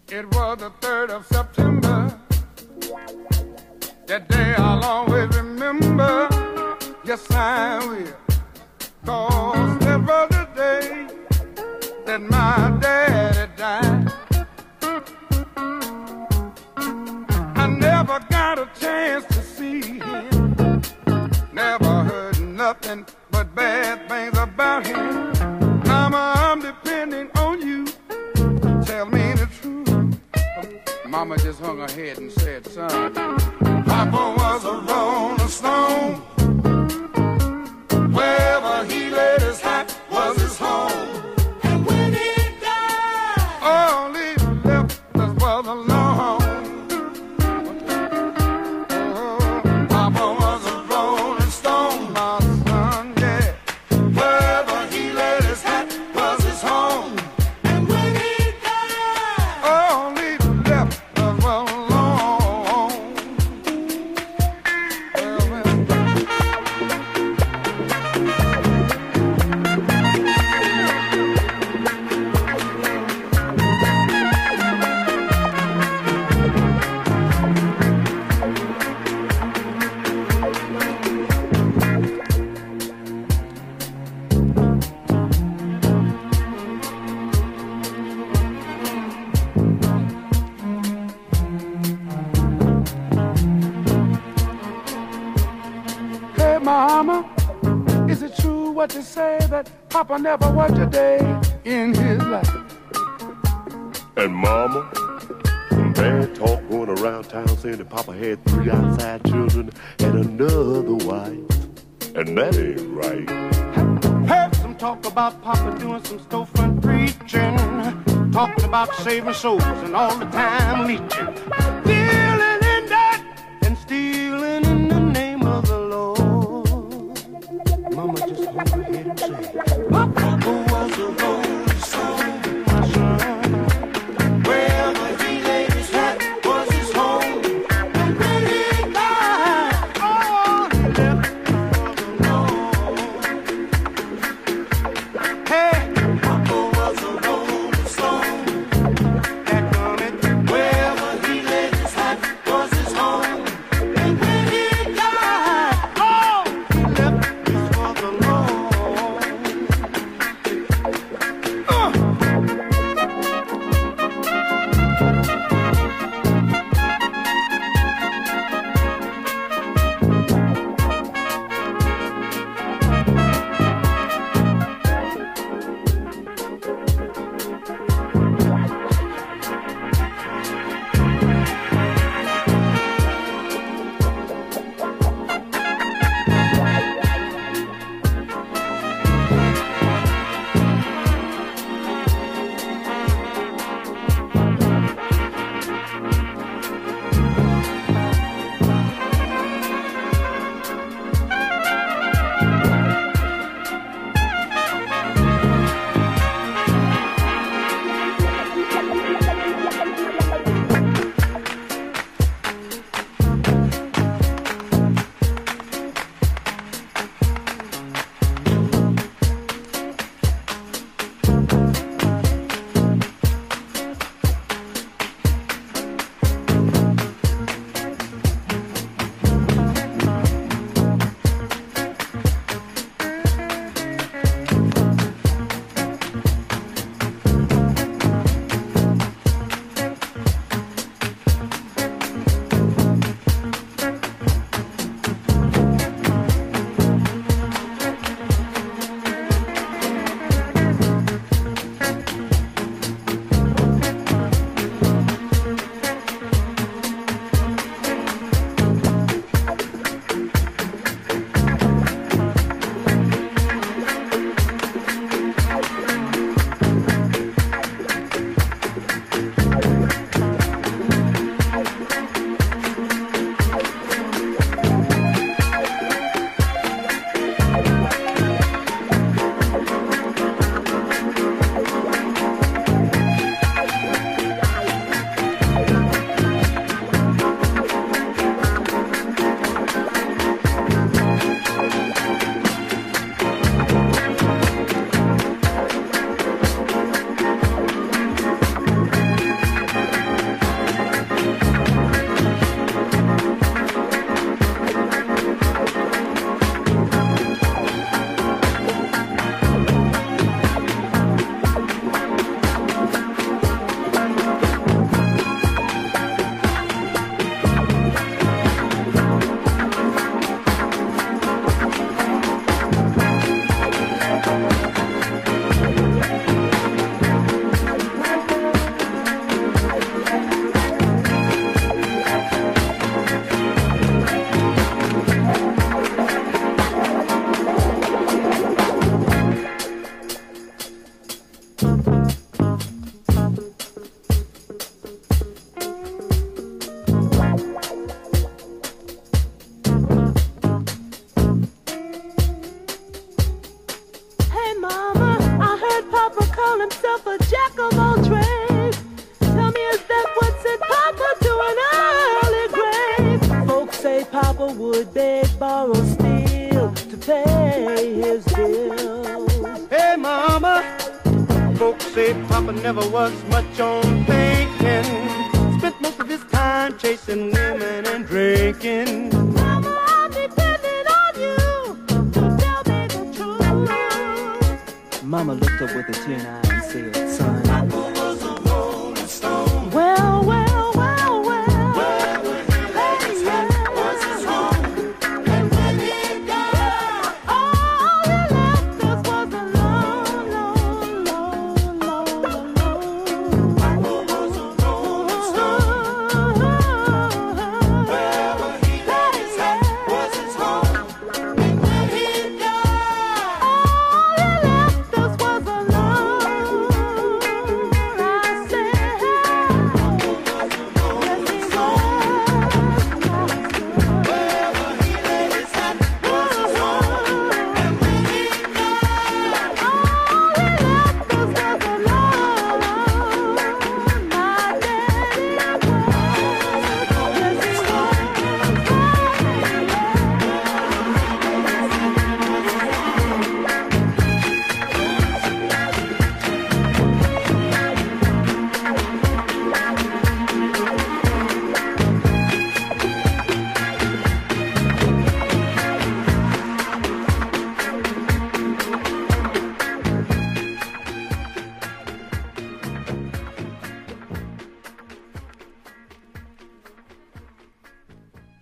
It was the 3rd of September. That day I'll always remember. Yes, I will. 'Cause that was the day that my daddy died. I never got a chance to see him. Never heard nothing but bad things about him. Mama, I'm depending on you. Tell me the truth. Mama just hung her head and said, son, Papa was a rolling stone. Wherever he laid his hat was his home. And when he died, all he left us was alone. Papa was a rolling stone, my son, yeah. Wherever he laid his hat was his home. And when he died, all he left us was alone. Hey, Mama, is it true what they say that Papa never worked a day in his life? And Mama, some bad talk going around town saying that Papa had 3 outside children and another wife. And that ain't right. Heard some talk about Papa doing some storefront preaching, talking about saving souls and all the time leeching, dealing in that and stealing in the name of the Lord. Mama just hung her head and said, Papa was a rolling stone, my son. Wherever he laid his hat was his home. And when he died, all he left was alone. Hey, Papa was a rolling stone. That coming. Wherever he laid would beg, borrow, steal to pay his bill. Hey, mama, folks say Papa never was much on thinking. Spent most of his time chasing women and drinking. Mama, I'm depending on you to tell me the truth. Mama looked up with a tear in her eye and said,